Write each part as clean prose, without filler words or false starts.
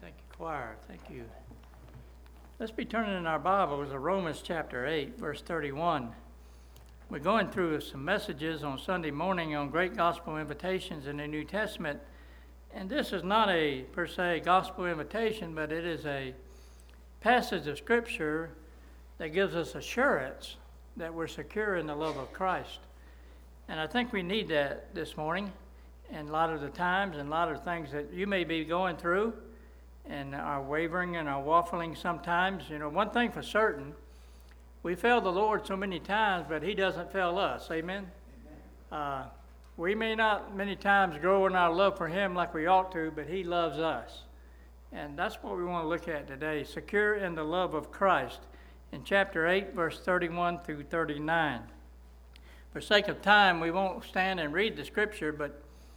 Thank you, choir. Thank you. Let's be turning in our Bibles to Romans chapter 8, verse 31. We're going through some messages on Sunday morning on great gospel invitations in the New Testament. And this is not a, per se, gospel invitation, but it is a passage of Scripture that gives us assurance that we're secure in the love of Christ. And I think we need that this morning in a lot of the times and a lot of things that you may be going through and are wavering and are waffling sometimes. You know, one thing for certain, we fail the Lord so many times, but He doesn't fail us. Amen? We may not many times grow in our love for Him like we ought to, but He loves us. And that's what we want to look at today, secure in the love of Christ, in chapter 8, verse 31 through 39. For sake of time, we won't stand and read the Scripture, but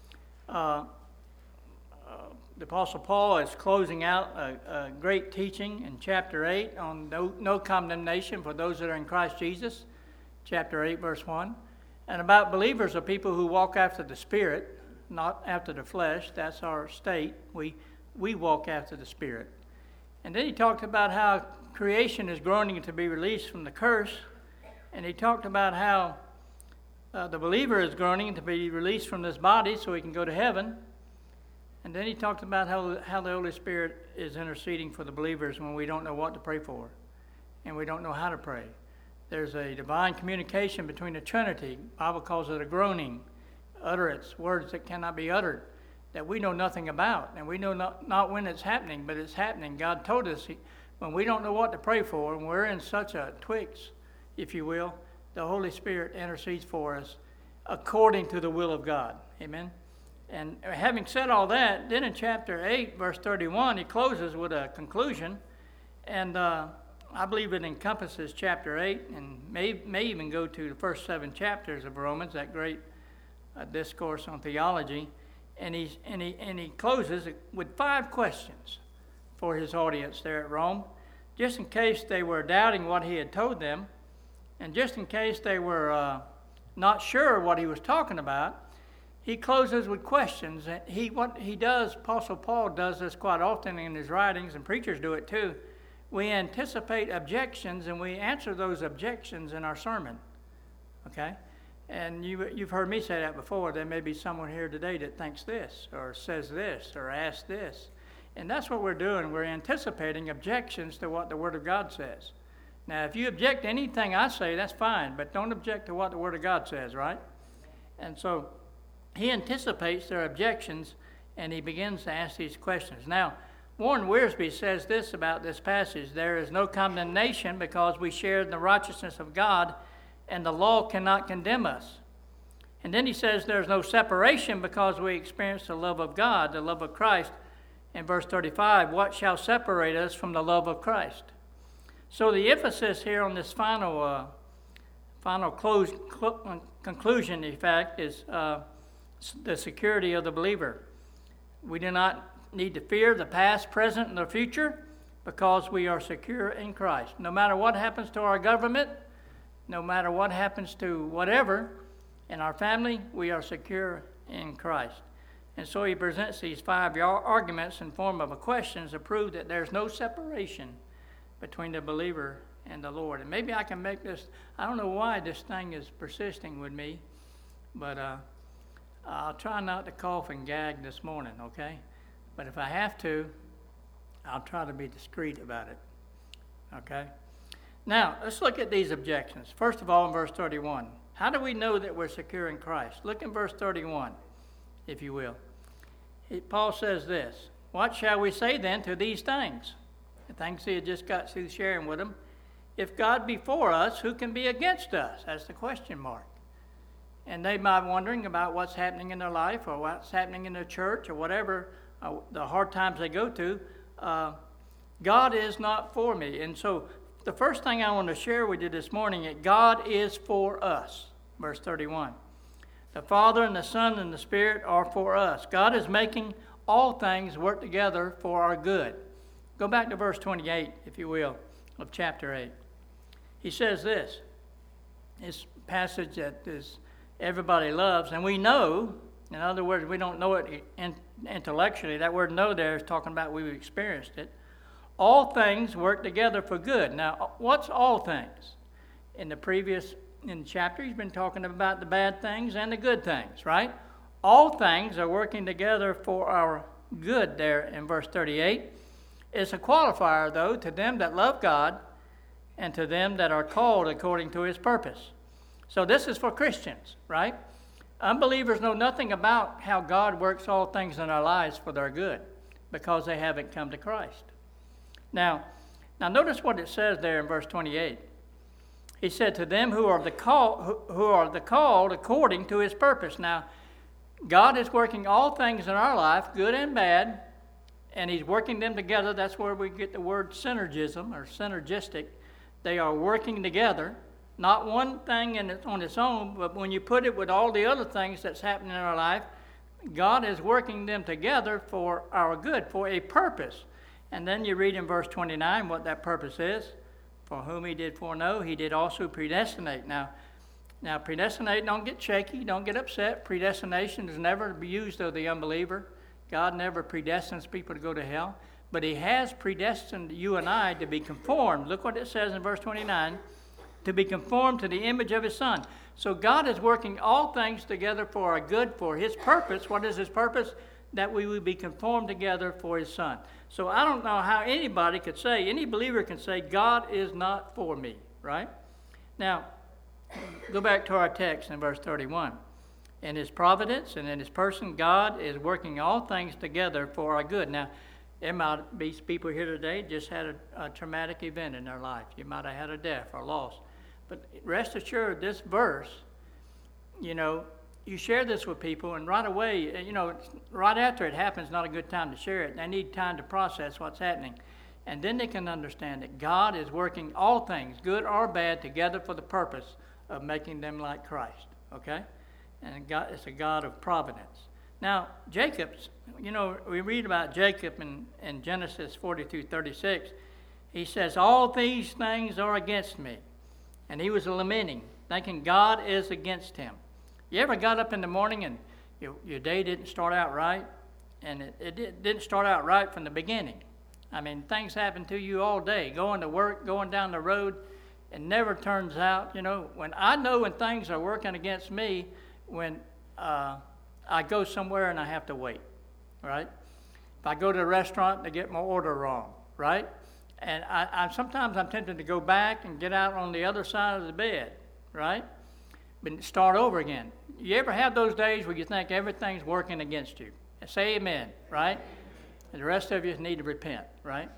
the Apostle Paul is closing out a great teaching in chapter 8 on no condemnation for those that are in Christ Jesus, chapter 8, verse 1. And about believers are people who walk after the Spirit, not after the flesh. That's our state. We walk after the Spirit. And then he talked about how creation is groaning to be released from the curse. And he talked about how the believer is groaning to be released from this body so he can go to heaven. And then he talked about how the Holy Spirit is interceding for the believers when we don't know what to pray for and we don't know how to pray. There's a divine communication between the Trinity. The Bible calls it a groaning, utterance, words that cannot be uttered, that we know nothing about. And we know not when it's happening, but it's happening. God told us when we don't know what to pray for, and we're in such a twix, if you will, the Holy Spirit intercedes for us according to the will of God. Amen? And having said all that, then in chapter 8, verse 31, he closes with a conclusion. And I believe it encompasses chapter 8 and may even go to the first 7 chapters of Romans, that great discourse on theology. And he closes with 5 questions for his audience there at Rome, just in case they were doubting what he had told them, and just in case they were not sure what he was talking about. He closes with questions. What he does, Apostle Paul does this quite often in his writings, and preachers do it too. We anticipate objections, and we answer those objections in our sermon. Okay? And you've heard me say that before. There may be someone here today that thinks this, or says this, or asks this. And that's what we're doing. We're anticipating objections to what the Word of God says. Now, if you object to anything I say, that's fine, but don't object to what the Word of God says, right? And so he anticipates their objections, and he begins to ask these questions. Now, Warren Wiersbe says this about this passage: there is no condemnation because we share in the righteousness of God, and the law cannot condemn us. And then he says there's no separation because we experience the love of God, the love of Christ. In verse 35, what shall separate us from the love of Christ? So the emphasis here on this final conclusion, in fact, is the security of the believer. We do not need to fear the past, present, and the future because we are secure in Christ. No matter what happens to our government, no matter what happens to whatever in our family, we are secure in Christ. And so he presents these 5 arguments in form of a questions to prove that there's no separation between the believer and the Lord. And maybe I can make this, I don't know why this thing is persisting with me, but I'll try not to cough and gag this morning, okay? But if I have to, I'll try to be discreet about it, okay? Now, let's look at these objections. First of all, in verse 31, how do we know that we're secure in Christ? Look in verse 31, if you will. Paul says this: what shall we say then to these things? The things he had just got through sharing with them. If God be for us, who can be against us? That's the question mark. And they might be wondering about what's happening in their life or what's happening in their church or whatever, the hard times they go to. God is not for me. And so the first thing I want to share with you this morning is God is for us. Verse 31. The Father and the Son and the Spirit are for us. God is making all things work together for our good. Go back to verse 28, if you will, of chapter 8. He says this passage that everybody loves, and we know, in other words, we don't know it intellectually. That word know there is talking about we've experienced it. All things work together for good. Now, what's all things? In the chapter, he's been talking about the bad things and the good things, right? All things are working together for our good there in verse 38. It's a qualifier, though, to them that love God and to them that are called according to his purpose. So this is for Christians, right? Unbelievers know nothing about how God works all things in our lives for their good because they haven't come to Christ. Now notice what it says there in verse 28. He said, to them who are the called according to his purpose. Now, God is working all things in our life, good and bad, and he's working them together. That's where we get the word synergism or synergistic. They are working together, not one thing on its own, but when you put it with all the other things that's happening in our life, God is working them together for our good, for a purpose. And then you read in verse 29 what that purpose is. For whom he did foreknow, he did also predestinate. Now predestinate, don't get shaky, don't get upset. Predestination is never used of the unbeliever. God never predestines people to go to hell. But he has predestined you and I to be conformed. Look what it says in verse 29. To be conformed to the image of his Son. So God is working all things together for our good, for his purpose. What is his purpose? That we would be conformed together for his Son. So I don't know how anybody could say, any believer can say, God is not for me, right? Now, go back to our text in verse 31. In his providence and in his person, God is working all things together for our good. Now, there might be people here today just had a traumatic event in their life. You might have had a death or loss. But rest assured, this verse, you share this with people, and right away, right after it happens, not a good time to share it. They need time to process what's happening. And then they can understand that God is working all things, good or bad, together for the purpose of making them like Christ, okay? And God is a God of providence. Now, Jacob's, we read about Jacob in Genesis 42:36. He says, all these things are against me. And he was lamenting, thinking God is against him. You ever got up in the morning and your day didn't start out right? And it didn't start out right from the beginning. I mean, things happen to you all day, going to work, going down the road. It never turns out, when I know when things are working against me, when I go somewhere and I have to wait, right? If I go to a restaurant, they get my order wrong, right? And sometimes I'm tempted to go back and get out on the other side of the bed, right? But start over again. You ever have those days where you think everything's working against you? Say amen, right? And the rest of you need to repent, right?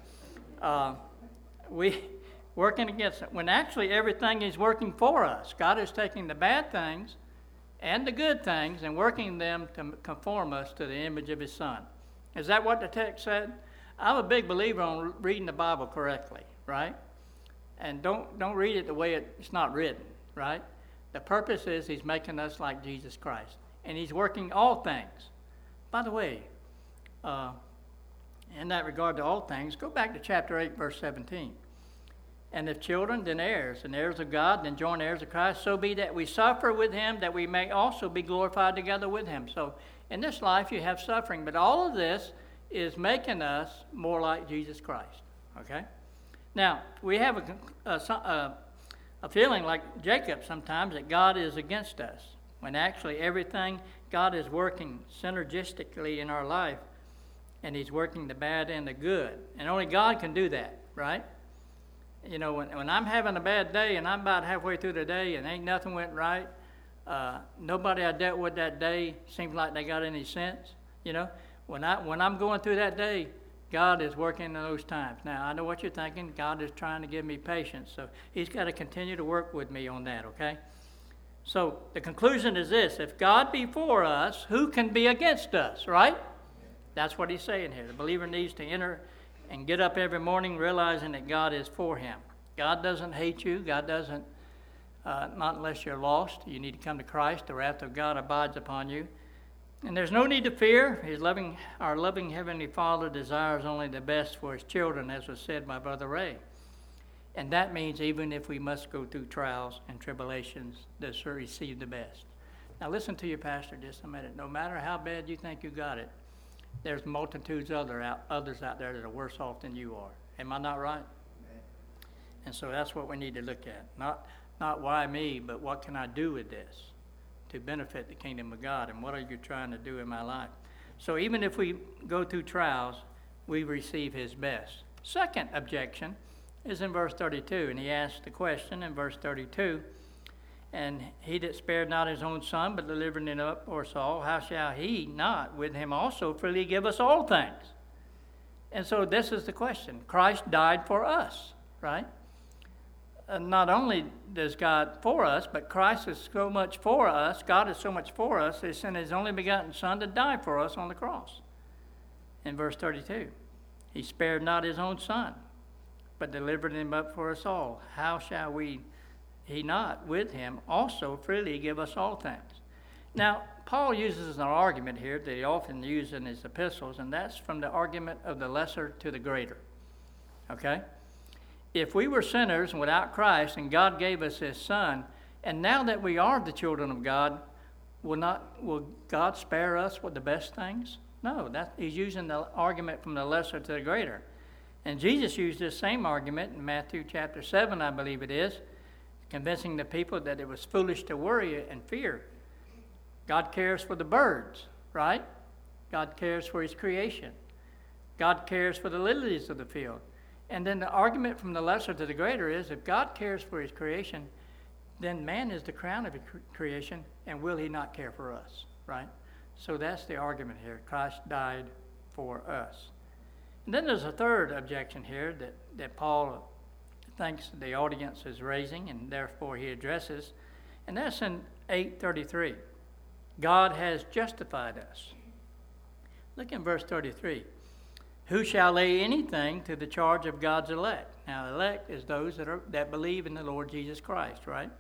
We working against it when actually everything is working for us. God is taking the bad things and the good things and working them to conform us to the image of his Son. Is that what the text said? I'm a big believer on reading the Bible correctly, right? And don't read it the way it's not written, right? The purpose is he's making us like Jesus Christ. And he's working all things. By the way, in that regard to all things, go back to chapter 8, verse 17. And if children, then heirs, and heirs of God, then joint heirs of Christ, so be that we suffer with him, that we may also be glorified together with him. So in this life you have suffering, but all of this is making us more like Jesus Christ, okay? Now, we have a feeling like Jacob sometimes that God is against us, when actually everything, God is working synergistically in our life, and he's working the bad and the good. And only God can do that, right? When I'm having a bad day and I'm about halfway through the day and ain't nothing went right, nobody I dealt with that day seems like they got any sense, When I'm going through that day, God is working in those times. Now, I know what you're thinking. God is trying to give me patience. So he's got to continue to work with me on that, okay? So the conclusion is this. If God be for us, who can be against us, right? That's what he's saying here. The believer needs to enter and get up every morning realizing that God is for him. God doesn't hate you. God doesn't, not unless you're lost. You need to come to Christ. The wrath of God abides upon you. And there's no need to fear. Our loving Heavenly Father desires only the best for his children, as was said by Brother Ray. And that means even if we must go through trials and tribulations, to receive the best. Now listen to your pastor just a minute. No matter how bad you think you got it, there's multitudes others out there that are worse off than you are. Am I not right? And so that's what we need to look at. Not why me, but what can I do with this to benefit the kingdom of God, and what are you trying to do in my life? So even if we go through trials, we receive his best. Second objection is in verse 32, and he asks the question in verse 32, and he that spared not his own son, but delivered him up for us all, how shall he not with him also freely give us all things? And so this is the question. Christ died for us, right? Not only does God for us, but Christ is so much for us, God is so much for us, he sent his only begotten Son to die for us on the cross. In verse 32, he spared not his own Son, but delivered him up for us all. How shall he not with him also freely give us all things? Now, Paul uses an argument here that he often uses in his epistles, and that's from the argument of the lesser to the greater. Okay? If we were sinners and without Christ, and God gave us his Son, and now that we are the children of God, will God spare us with the best things? No, he's using the argument from the lesser to the greater. And Jesus used this same argument in Matthew chapter 7, I believe it is, convincing the people that it was foolish to worry and fear. God cares for the birds, right? God cares for his creation. God cares for the lilies of the field. And then the argument from the lesser to the greater is, if God cares for his creation, then man is the crown of his creation, and will he not care for us, right? So that's the argument here. Christ died for us. And then there's a third objection here that Paul thinks the audience is raising, and therefore he addresses, and that's in 8:33. God has justified us. Look in verse 33. Who shall lay anything to the charge of God's elect? Now, elect is those that believe in the Lord Jesus Christ, right?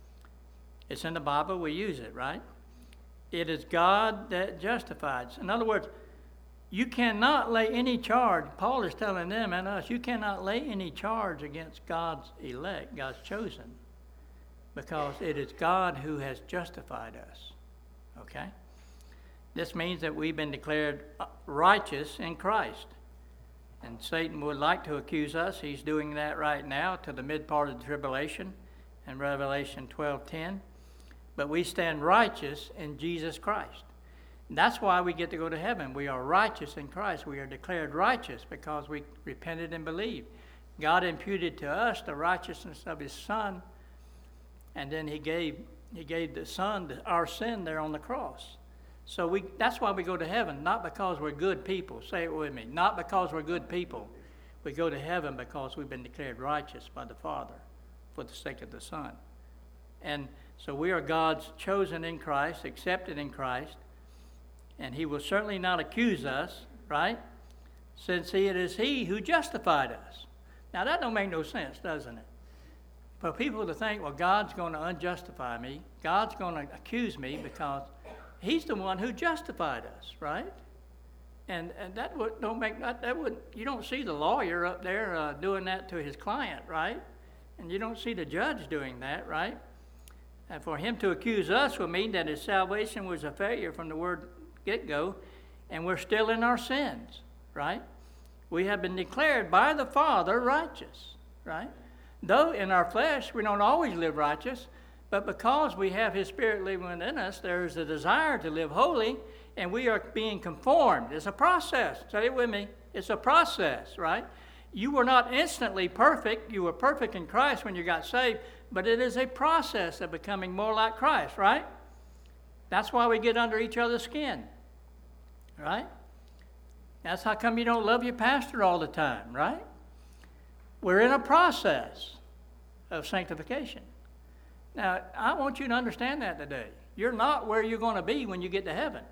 It's in the Bible. We use it, right? It is God that justifies. In other words, you cannot lay any charge. Paul is telling them and us, you cannot lay any charge against God's elect, God's chosen, because it is God who has justified us, okay? This means that we've been declared righteous in Christ. And Satan would like to accuse us. He's doing that right now to the mid part of the tribulation in Revelation 12:10. But we stand righteous in Jesus Christ. And that's why we get to go to heaven. We are righteous in Christ. We are declared righteous because we repented and believed. God imputed to us the righteousness of his Son, and then he gave the Son our sin there on the cross. So that's why we go to heaven, not because we're good people. Say it with me. Not because we're good people. We go to heaven because we've been declared righteous by the Father for the sake of the Son. And so we are God's chosen in Christ, accepted in Christ, and he will certainly not accuse us, right? Since it is he who justified us. Now that don't make no sense, doesn't it? For people to think, well, God's going to unjustify me, God's going to accuse me because he's the one who justified us, right? And that wouldn't, you don't see the lawyer up there doing that to his client, right? And you don't see the judge doing that, right? And for him to accuse us would mean that his salvation was a failure from the word get-go, and we're still in our sins, right? We have been declared by the Father righteous, right? Though in our flesh we don't always live righteous, but because we have his Spirit living within us, there is a desire to live holy, and we are being conformed. It's a process. Say it with me. It's a process, right? You were not instantly perfect. You were perfect in Christ when you got saved, but it is a process of becoming more like Christ, right? That's why we get under each other's skin, right? That's how come you don't love your pastor all the time, right? We're in a process of sanctification. Now, I want you to understand that today. You're not where you're going to be when you get to heaven.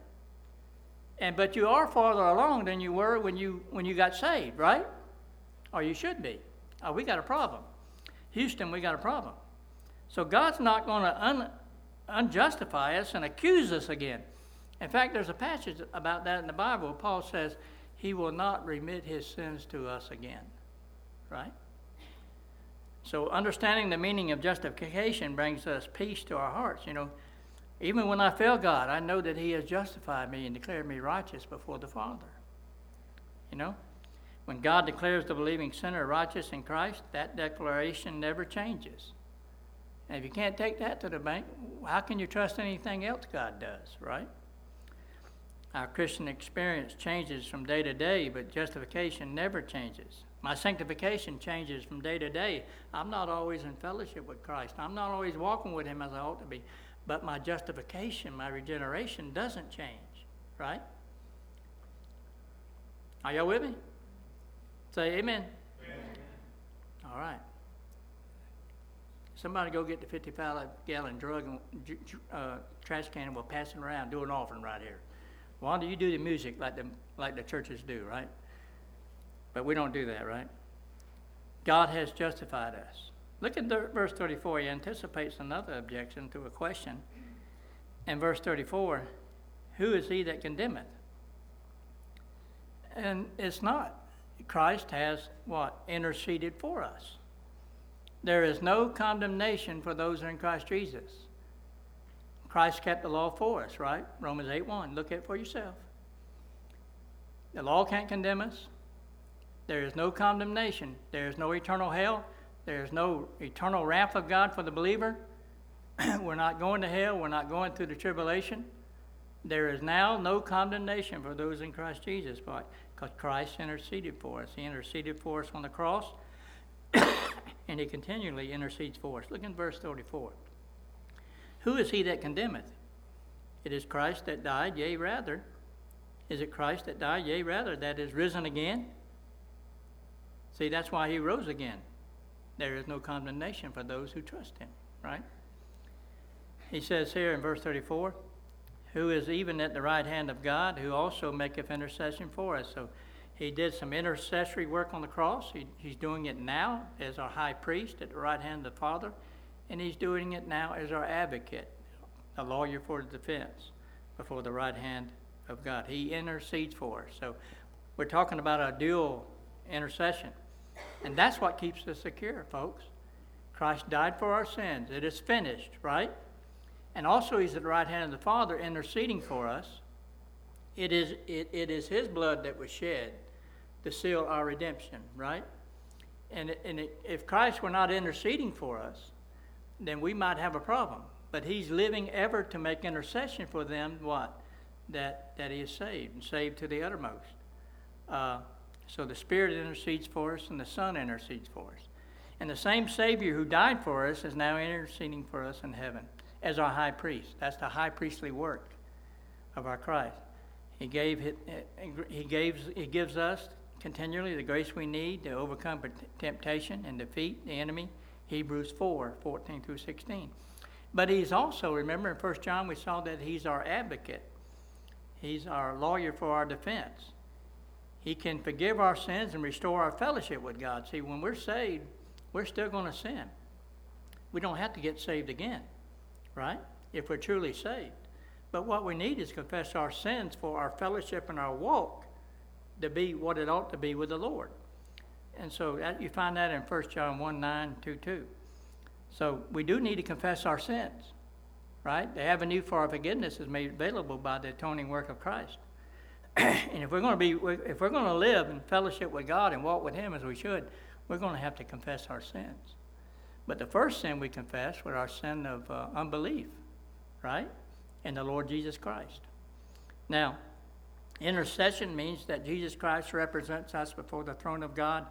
But you are farther along than you were when you got saved, right? Or you should be. Oh, we got a problem. Houston, we got a problem. So God's not going to unjustify us and accuse us again. In fact, there's a passage about that in the Bible. Paul says he will not remit his sins to us again, right? So understanding the meaning of justification brings us peace to our hearts. You know, even when I fail God, I know that he has justified me and declared me righteous before the Father, You know? When God declares the believing sinner righteous in Christ, that declaration never changes. And if you can't take that to the bank, how can you trust anything else God does, right? Our Christian experience changes from day to day, but justification never changes. My sanctification changes from day to day. I'm not always in fellowship with Christ. I'm not always walking with him as I ought to be. But my justification, my regeneration doesn't change, right? Are y'all with me? Say amen. Amen. All right. Somebody go get the 55-gallon trash can and we'll pass it around, do an offering right here. Why do you do the music like the churches do, right? But we don't do that, right? God has justified us. Look at verse 34. He anticipates another objection to a question. In verse 34, who is he that condemneth? And it's not. Christ has what? Interceded for us. There is no condemnation for those who are in Christ Jesus. Christ kept the law for us, right? Romans 8:1. Look at it for yourself. The law can't condemn us. There is no condemnation. There is no eternal hell. There is no eternal wrath of God for the believer. We're not going to hell. We're not going through the tribulation. There is now no condemnation for those in Christ Jesus, because Christ interceded for us. He interceded for us on the cross, and he continually intercedes for us. Look in verse 34. Who is he that condemneth? It is Christ that died, yea, rather. Is it Christ that died, yea, rather, that is risen again? See, that's why he rose again. There is no condemnation for those who trust him, right? He says here in verse 34, who is even at the right hand of God, who also maketh intercession for us. So he did some intercessory work on the cross. He's doing it now as our high priest at the right hand of the Father. And he's doing it now as our advocate, a lawyer for the defense, before the right hand of God. He intercedes for us. So we're talking about a dual intercession. And that's what keeps us secure, folks. Christ died for our sins. It is finished, right? And also he's at the right hand of the Father interceding for us. It is his blood that was shed to seal our redemption, right? And if Christ were not interceding for us, then we might have a problem. But he's living ever to make intercession for them, what? That he is saved, and saved to the uttermost. So the Spirit intercedes for us, and the Son intercedes for us. And the same Savior who died for us is now interceding for us in heaven as our high priest. That's the high priestly work of our Christ. He gives us continually the grace we need to overcome temptation and defeat the enemy. Hebrews 4:14 through 16. But he's also, remember in 1 John we saw that he's our advocate. He's our lawyer for our defense. He can forgive our sins and restore our fellowship with God. See, when we're saved, we're still going to sin. We don't have to get saved again, right? If we're truly saved. But what we need is confess our sins for our fellowship and our walk to be what it ought to be with the Lord. And so you find that in 1 John 1:9-2. So we do need to confess our sins, right? The avenue for our forgiveness is made available by the atoning work of Christ. And if we're going to live in fellowship with God and walk with him as we should, we're going to have to confess our sins. But the first sin we confess was our sin of unbelief, right? In the Lord Jesus Christ. Now, intercession means that Jesus Christ represents us before the throne of God,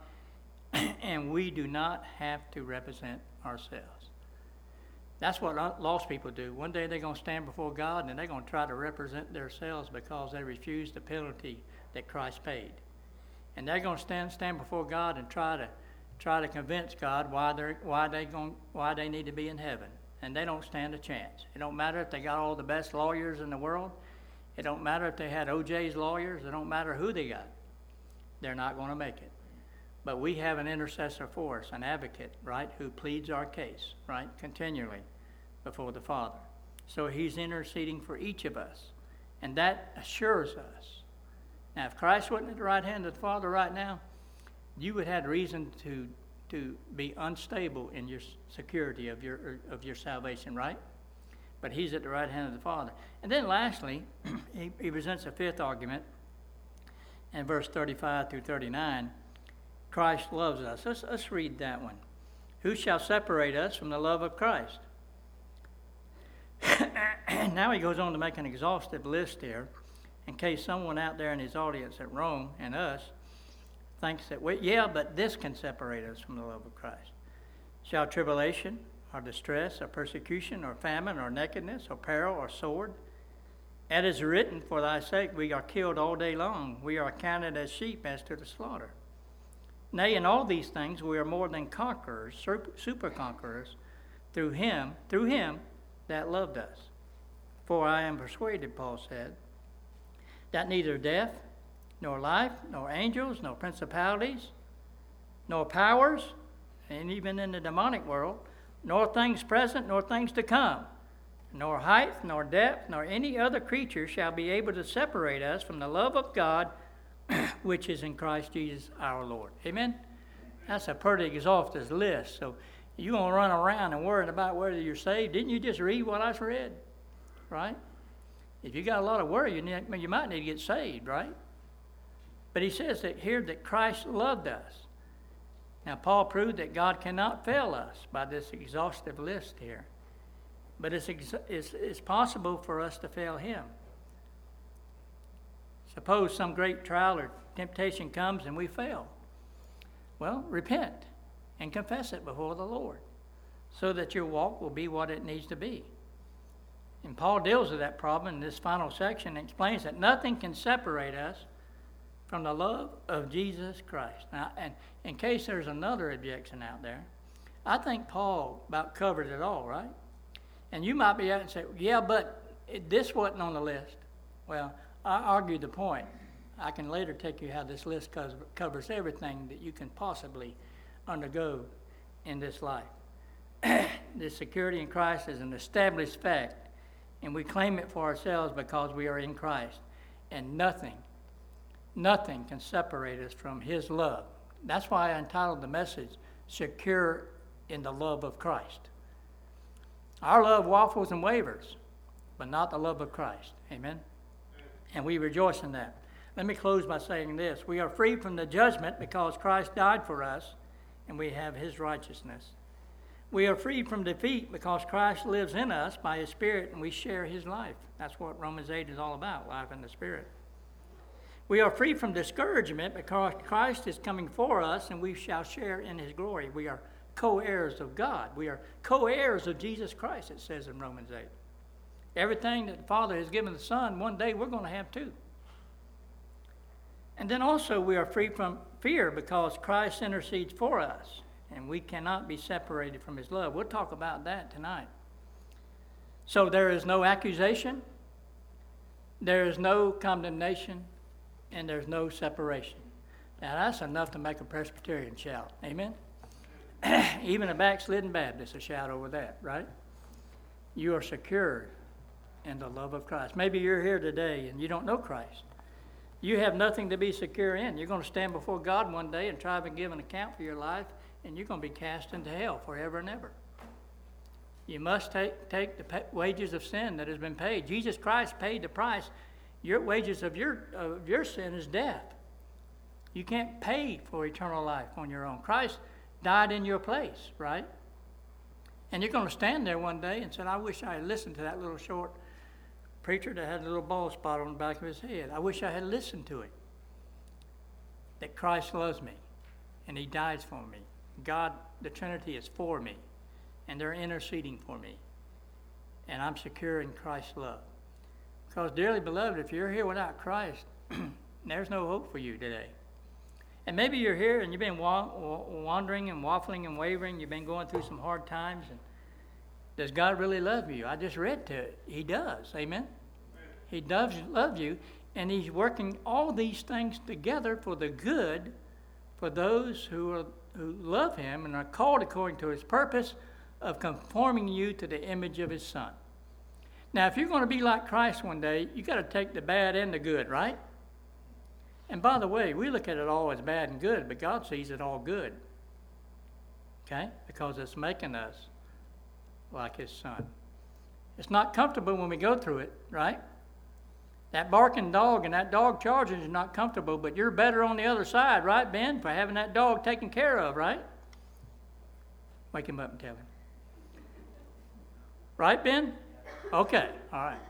and we do not have to represent ourselves. That's what lost people do. One day they're going to stand before God, and they're going to try to represent themselves because they refused the penalty that Christ paid. And they're going to stand before God and try to convince God why they need to be in heaven. And they don't stand a chance. It don't matter if they got all the best lawyers in the world. It don't matter if they had OJ's lawyers. It don't matter who they got. They're not going to make it. But we have an intercessor for us, an advocate, right, who pleads our case, right, continually before the Father. So he's interceding for each of us. And that assures us. Now, if Christ wasn't at the right hand of the Father right now, you would have reason to be unstable in your security of your salvation, right? But he's at the right hand of the Father. And then lastly, he presents a fifth argument. and verse 35 through 39, Christ loves us. Let's read that one. Who shall separate us from the love of Christ? Now he goes on to make an exhaustive list here, in case someone out there in his audience at Rome and us thinks that, but this can separate us from the love of Christ. Shall tribulation, or distress, or persecution, or famine, or nakedness, or peril, or sword? It is written, for thy sake we are killed all day long. We are counted as sheep as to the slaughter. Nay, in all these things we are more than conquerors, super conquerors, through him that loved us. For I am persuaded, Paul said, that neither death, nor life, nor angels, nor principalities, nor powers, and even in the demonic world, nor things present, nor things to come, nor height, nor depth, nor any other creature shall be able to separate us from the love of God, which is in Christ Jesus our Lord. Amen? That's a pretty exhaustive list. So you're going to run around and worrying about whether you're saved. Didn't you just read what I read? Right? If you got a lot of worry, you might need to get saved, right? But he says that here that Christ loved us. Now, Paul proved that God cannot fail us by this exhaustive list here. But it's possible for us to fail him. Suppose some great trial or temptation comes and we fail. Well, repent and confess it before the Lord so that your walk will be what it needs to be. And Paul deals with that problem in this final section and explains that nothing can separate us from the love of Jesus Christ. Now, and in case there's another objection out there, I think Paul about covered it all, right? And you might be out and say, but this wasn't on the list. Well, I argued the point. I can later take you how this list covers everything that you can possibly undergo in this life. The security in Christ is an established fact, and we claim it for ourselves because we are in Christ. And nothing can separate us from his love. That's why I entitled the message, Secure in the Love of Christ. Our love waffles and wavers, but not the love of Christ. Amen? And we rejoice in that. Let me close by saying this. We are free from the judgment because Christ died for us, and we have his righteousness. We are free from defeat because Christ lives in us by his Spirit, and we share his life. That's what Romans 8 is all about, life in the Spirit. We are free from discouragement because Christ is coming for us, and we shall share in his glory. We are co-heirs of God. We are co-heirs of Jesus Christ, it says in Romans 8. Everything that the Father has given the Son, one day we're going to have too. And then also we are free from fear because Christ intercedes for us, and we cannot be separated from his love. We'll talk about that tonight. So there is no accusation, there is no condemnation, and there's no separation. Now that's enough to make a Presbyterian shout. Amen? Even a backslidden Baptist will shout over that, right? You are secured in the love of Christ. Maybe you're here today and you don't know Christ. You have nothing to be secure in. You're going to stand before God one day and try to give an account for your life, and you're going to be cast into hell forever and ever. You must take the wages of sin that has been paid. Jesus Christ paid the price. Your wages of your sin is death. You can't pay for eternal life on your own. Christ died in your place, right? And you're going to stand there one day and say, I wish I had listened to that little short preacher that had a little bald spot on the back of his head. I wish I had listened to it. That Christ loves me, and he dies for me. God, the Trinity, is for me, and they're interceding for me. And I'm secure in Christ's love. Because, dearly beloved, if you're here without Christ, there's no hope for you today. And maybe you're here and you've been wandering and waffling and wavering. You've been going through some hard times. And does God really love you? I just read to it. He does. Amen? He does love you. And he's working all these things together for the good for those who love him and are called according to his purpose of conforming you to the image of his Son. Now, if you're going to be like Christ one day, you got to take the bad and the good, right? And by the way, we look at it all as bad and good, but God sees it all good. Okay? Because it's making us like his Son. It's not comfortable when we go through it, right? That barking dog and that dog charging is not comfortable, but you're better on the other side, right, Ben, for having that dog taken care of, right? Wake him up and tell him. Right, Ben? Okay, all right.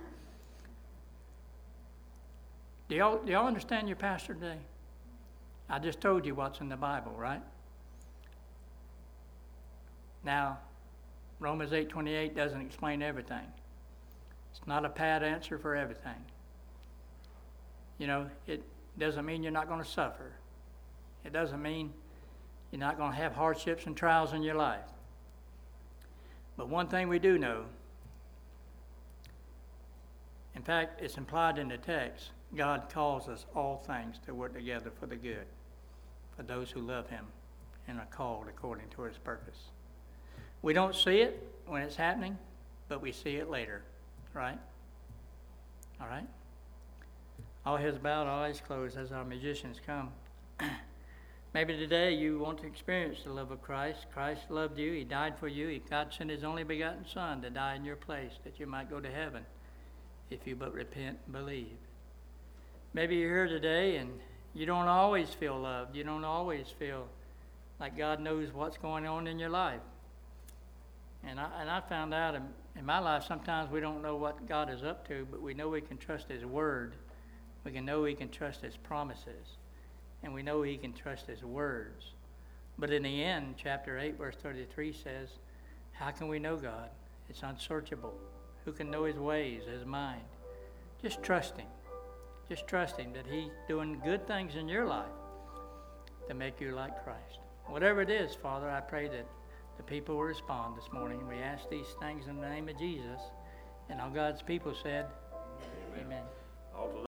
Do y'all understand your pastor today? I just told you what's in the Bible, right? Now, Romans 8:28 doesn't explain everything. It's not a pat answer for everything. You know, it doesn't mean you're not going to suffer. It doesn't mean you're not going to have hardships and trials in your life. But one thing we do know, in fact, it's implied in the text, God calls us all things to work together for the good, for those who love him and are called according to his purpose. We don't see it when it's happening, but we see it later, right? All right? All heads bowed, all eyes closed as our musicians come. Maybe today you want to experience the love of Christ. Christ loved you. He died for you. God sent his only begotten Son to die in your place that you might go to heaven if you but repent and believe. Maybe you're here today and you don't always feel loved. You don't always feel like God knows what's going on in your life. And I found out in my life sometimes we don't know what God is up to, but we know we can trust his word. We can know we can trust his promises. And we know he can trust his words. But in the end, chapter 8, verse 33 says, how can we know God? It's unsearchable. Who can know his ways, his mind? Just trust him. Just trust him that he's doing good things in your life to make you like Christ. Whatever it is, Father, I pray that the people will respond this morning. We ask these things in the name of Jesus. And all God's people said, amen. Amen.